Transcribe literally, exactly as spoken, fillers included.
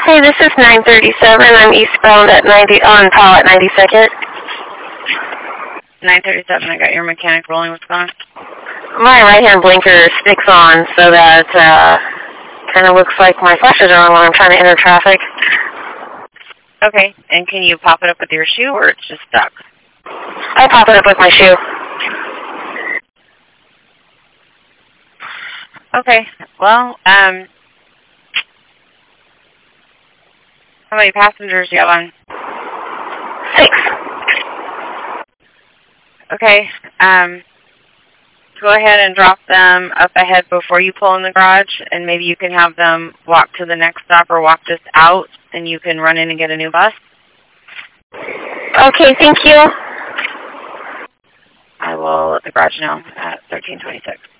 Hey, this is nine thirty-seven. I'm eastbound at ninety on Powell at ninety-second. nine thirty-seven, I got your mechanic rolling. What's going on? My right-hand blinker sticks on, so that uh, kind of looks like my flashes are on when I'm trying to enter traffic. Okay, and can you pop it up with your shoe, or it's just stuck? I pop it up with my shoe. Okay, well, um, how many passengers do you have on? Six. Okay, um, go ahead and drop them up ahead before you pull in the garage, and maybe you can have them walk to the next stop or walk just out, and you can run in and get a new bus. Okay, thank you. I will let the garage know at thirteen twenty-six.